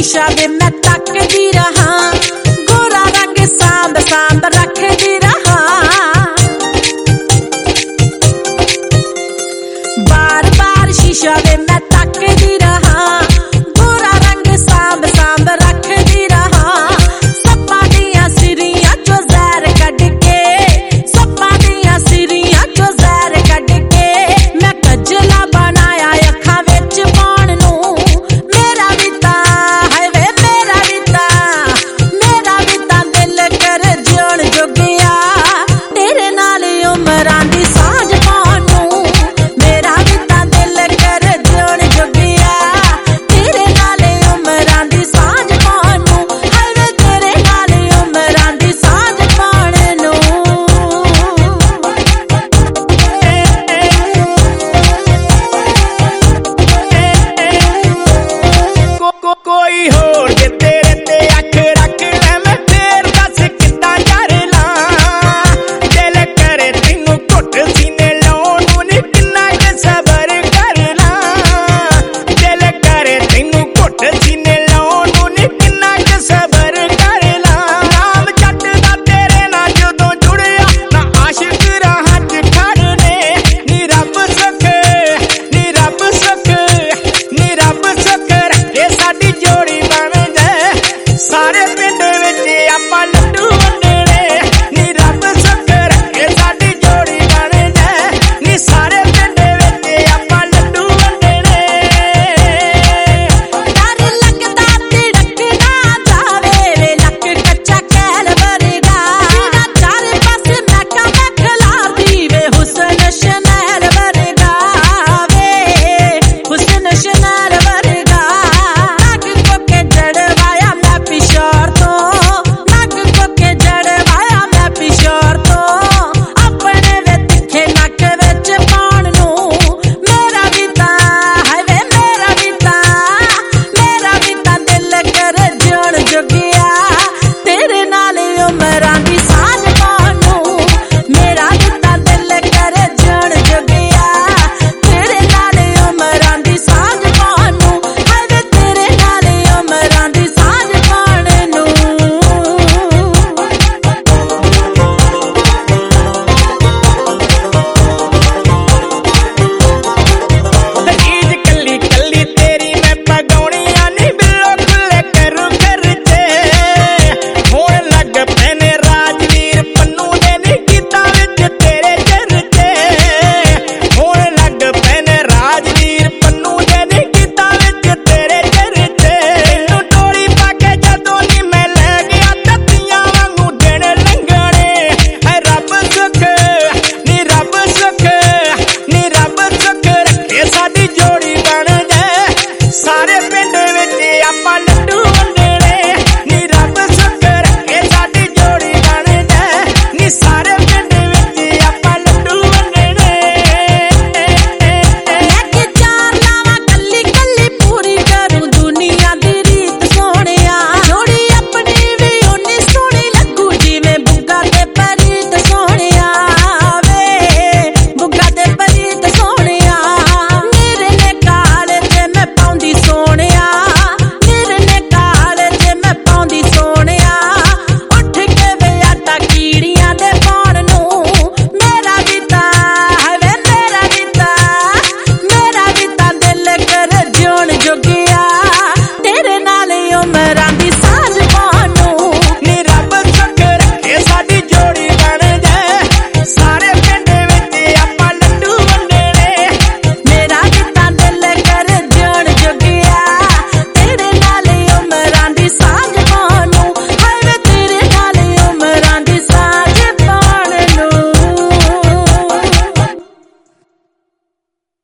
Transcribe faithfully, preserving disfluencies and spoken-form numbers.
शीशा वे मैं तकदी रहा, गोरा रंग सांब सांब रखदी रहा। बार बार शीशा वे मैं तकदी रहा, गोरा रंग सांब सांब रखदी रहा। सप्पा दियां सिरियां चो जहर कढ के, सप्पा दियां सिरियां चो जहर कढ के, मैं कजला बनाया अखां विच पाउण नूं। मेरा भी तां है वे मेरा भी तां, मेरा भी तां दिल कर जिउण जोगिया, तेरे नाल उमरां दी सांझ पाउण नूं। मेरा भी तां दिल कर जिउण जोगिया, तेरे नाल उमरां दी सांझ पाउण नूं। है वे तेरे नाल उमरां दी सांझ पाउण नूं। कोई होर जे तेरे ते अख रख ले, मैं फेर दस किद्दां कर लां। दिल करे तैनूं घुट सीने लाउण नूं नी, किन्ना क सबर कर लां। दिल करे तैनूं घुट सीने लाउण नूं नी, किन्ना क सबर कर लां। नाम जट दा तेरे नाल जदों जुड़िया, ना आशिक राहां च खड़ने। नी रब सुख नी रब सुख नी रब सुख रखे साडी जोड़ी बन जाए, सारे पिंड विच आपां लड्डू वंडणे। नी रब सुख रखे साडी जोड़ी बन जाए, नी सारे पिंड विच आपां लड्डू वंडणे। डर लगदा तिड़क ना जावे वे लक कच्चा कैल वर्गा, तेरा चार पासे महका मैं खिलारदी वे हुस्न शनैल वर्गा, वे हुस्न शनैल वर्गा। नग को के जड़वाया मैं पिशोर तो, नग को के जड़वाया मैं पिशोर तो, अपने वे तिखे नक विच पाउण नूं। मेरा भी तां है वे मेरा भी तां, मेरा भी तां दिल कर जिउण जोगिया, तेरे नाल उमरां दी सांझ पाउण नूं। मेरा भी तां दिल कर जिउण जोगिया, तेरे नाल उमरां दी सांझ पाउण नूं। है वे तेरे नाल उमरां दी सांझ पाउण नूं। ईद कल्ली कल्ली तेरी मैं पगौणियां नी, बिल्लो खुले करूं खर्चे। होण लग पैने राजवीर पन्नू दे नी, गीतां विच तेरे चर्चे। होण लग पैने राजवीर पन्नू दे नी, गीतां विच तेरे चर्चे। तैनूं डोली पा के जदों नी मैं लै गया, तत्तियां वांगू दिन लंघणे। है रब सुख नी रब सुख नी रब सुख रखे साडी जोड़ी बन जाए, सारे पिंड विच आपां लड्डू वंडणे। नी रब सुख रखे साडी जोड़ी बन जाए, नी सारे पिंड विच आपां लड्डू वंडणे। लैके चार लावां कल्ली कल्ली पूरी करूं दुनिया दी रीत सोहणिया, जोड़ी अपनी भी उन्नी सोहणी लगू जिवें बुग्गा ते परीत सोहणिया, वे बुग्गा ते परीत सोहणिया। मेरे ने काल जे मैं पाउंदी सोहणिया, मेरे ने काल जे मैं पाउंदी सोहणिया। उठ के वे आटा कीड़ियां दे पाउण नूं। मेरा भी तां है वे मेरा भी तां, मेरा भी तां दिल कर जिउण जोगिया, तेरे नाल उमरां दी